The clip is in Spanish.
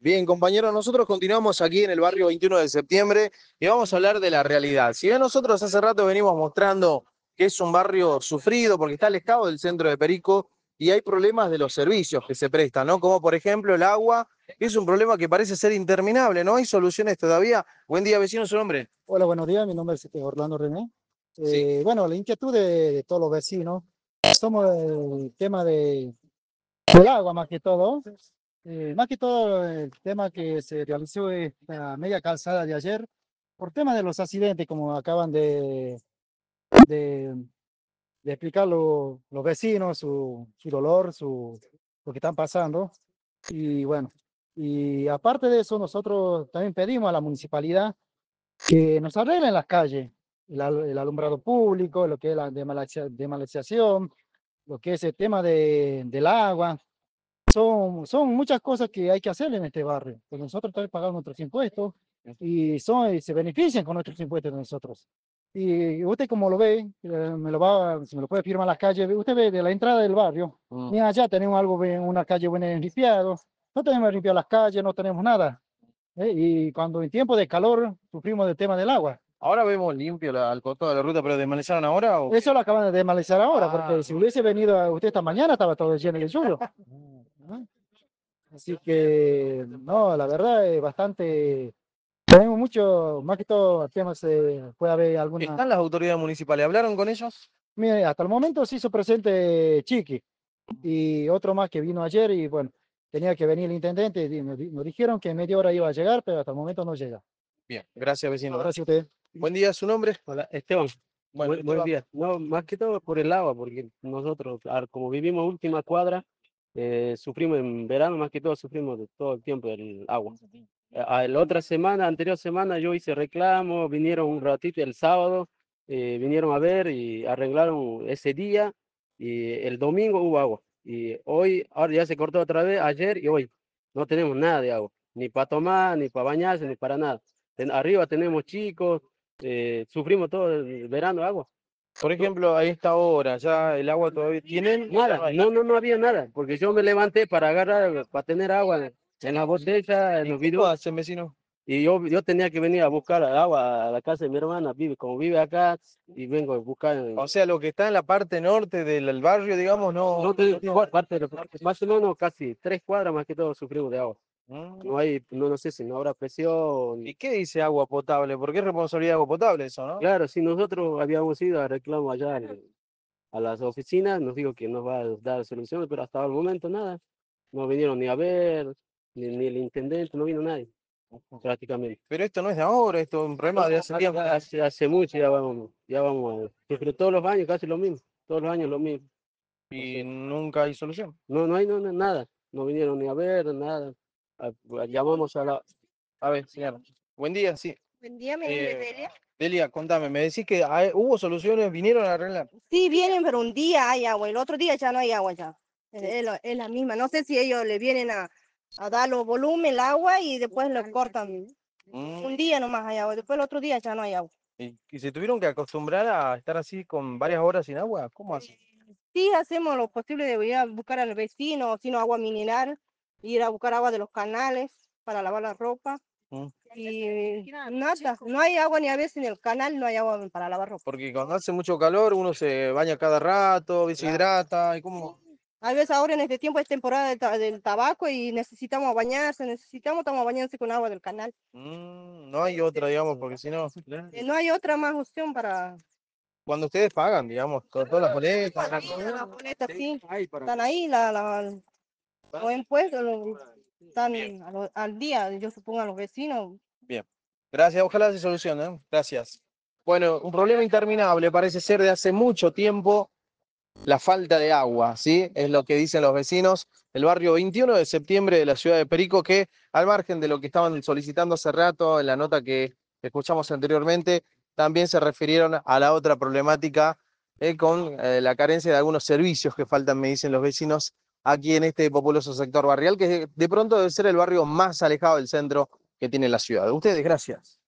Bien, compañeros, nosotros continuamos aquí en el barrio 21 de septiembre y vamos a hablar de la realidad. Si bien nosotros hace rato venimos mostrando que es un barrio sufrido porque está alejado del centro de Perico y hay problemas de los servicios que se prestan, ¿no? Como por ejemplo el agua, que es un problema que parece ser interminable, ¿no hay soluciones todavía? Buen día, vecino, su nombre. Hola, buenos días. Mi nombre es Orlando René. Sí. Bueno, la inquietud de todos los vecinos, somos el tema del agua más que todo. Más que todo el tema que se realizó esta media calzada de ayer, por tema de los accidentes, como acaban de, de explicar los vecinos, su dolor, lo que están pasando. Y bueno, y aparte de eso, nosotros también pedimos a la municipalidad que nos arreglen las calles, el alumbrado público, lo que es la demalización, lo que es el tema del agua. Son muchas cosas que hay que hacer en este barrio, porque nosotros también pagamos nuestros impuestos y se benefician con nuestros impuestos de nosotros. Y usted como lo ve, si me lo puede firmar en las calles, usted ve de la entrada del barrio, ni allá tenemos algo, una calle buena limpiado, no tenemos limpiar las calles, no tenemos nada. Y cuando en tiempo de calor sufrimos del tema del agua. Ahora vemos limpio al costado de la ruta, pero ¿desmalizaron ahora o qué? Eso lo acaban de desmalezar ahora, porque si Ah, hubiese venido usted esta mañana estaba todo lleno de suyo. ¿No? Así que, no, la verdad es bastante, tenemos mucho, más que todo temas, puede haber alguna, ¿están las autoridades municipales? ¿Hablaron con ellos? mire, hasta el momento se hizo presente Chiqui y otro más que vino ayer y bueno, tenía que venir el intendente y nos dijeron que en media hora iba a llegar, pero hasta el momento no llega. Bien, gracias, vecino. Gracias a usted. Buen día, ¿su nombre? Hola, Esteban. Bueno, Buen Esteban. día. No, más que todo por el agua, porque nosotros, como vivimos última cuadra, sufrimos en verano, más que todo sufrimos de todo el tiempo del agua. La otra semana, anterior semana, yo hice reclamo, vinieron un ratito el sábado, vinieron a ver y arreglaron ese día, y el domingo hubo agua. Y hoy, ahora ya se cortó otra vez, ayer y hoy. No tenemos nada de agua, ni para tomar, ni para bañarse, ni para nada. Arriba tenemos chicos, sufrimos todo el verano agua. Por ejemplo, a esta hora, ¿ya el agua todavía tienen? Nada, no había nada, porque yo me levanté para agarrar, para tener agua en la botella, en ¿Y los cómo bidons, hacen, vecino? y yo tenía que venir a buscar agua a la casa de mi hermana, como vive acá, y vengo a buscar. O sea, lo que está en la parte norte del barrio, digamos, No no. tengo parte de más o menos casi 3 cuadras más que todo sufrimos de agua. Mm. No hay, no sé si no habrá presión. ¿Y qué dice agua potable? ¿Por qué es responsabilidad de agua potable eso, no? Claro, si nosotros habíamos ido a reclamo allá a las oficinas, nos dijo que nos va a dar soluciones, pero hasta el momento nada. No vinieron ni a ver, ni el intendente, no vino nadie, prácticamente. Pero esto no es de ahora, esto es un problema de hace tiempo. Hace mucho ya vamos, pero todos los años casi lo mismo, todos los años lo mismo. O Y sea, nunca hay solución. no hay nada, no vinieron ni a ver, nada. Llamamos a la... A ver, señora. Buen día, sí. Buen día, mi nombre es Eh, Delia. Delia, contame, me decís que hubo soluciones, vinieron a arreglar. Sí, vienen, pero un día hay agua, el otro día ya no hay agua ya. Es la misma. No sé si ellos le vienen a dar los volumen, el agua y después lo cortan. Mm. Un día nomás hay agua, después el otro día ya no hay agua. ¿Y se tuvieron que acostumbrar a estar así con varias horas sin agua? ¿Cómo hacen? Sí, hacemos lo posible de ir a buscar al vecino, si no agua mineral, ir a buscar agua de los canales para lavar la ropa. Mm. Y nada, no hay agua ni a veces en el canal, no hay agua para lavar ropa. Porque cuando hace mucho calor uno se baña cada rato, se hidrata, ¿y cómo? A veces ahora en este tiempo es temporada del tabaco y necesitamos bañarse, estamos bañarse con agua del canal. No hay otra, digamos, porque si no, No hay otra más opción para... cuando ustedes pagan, digamos, con todas las boletas, Sí, la boleta, sí, están ahí, los impuestos están al día, yo supongo a los vecinos. bien. Gracias, ojalá se solucione, ¿eh? Gracias. Bueno, un problema interminable parece ser de hace mucho tiempo la falta de agua, ¿sí? Es lo que dicen los vecinos del barrio 21 de septiembre de la ciudad de Perico, que al margen de lo que estaban solicitando hace rato en la nota que escuchamos anteriormente, también se refirieron a la otra problemática con la carencia de algunos servicios que faltan, me dicen los vecinos, aquí en este populoso sector barrial, que de pronto debe ser el barrio más alejado del centro que tiene la ciudad. Ustedes, gracias.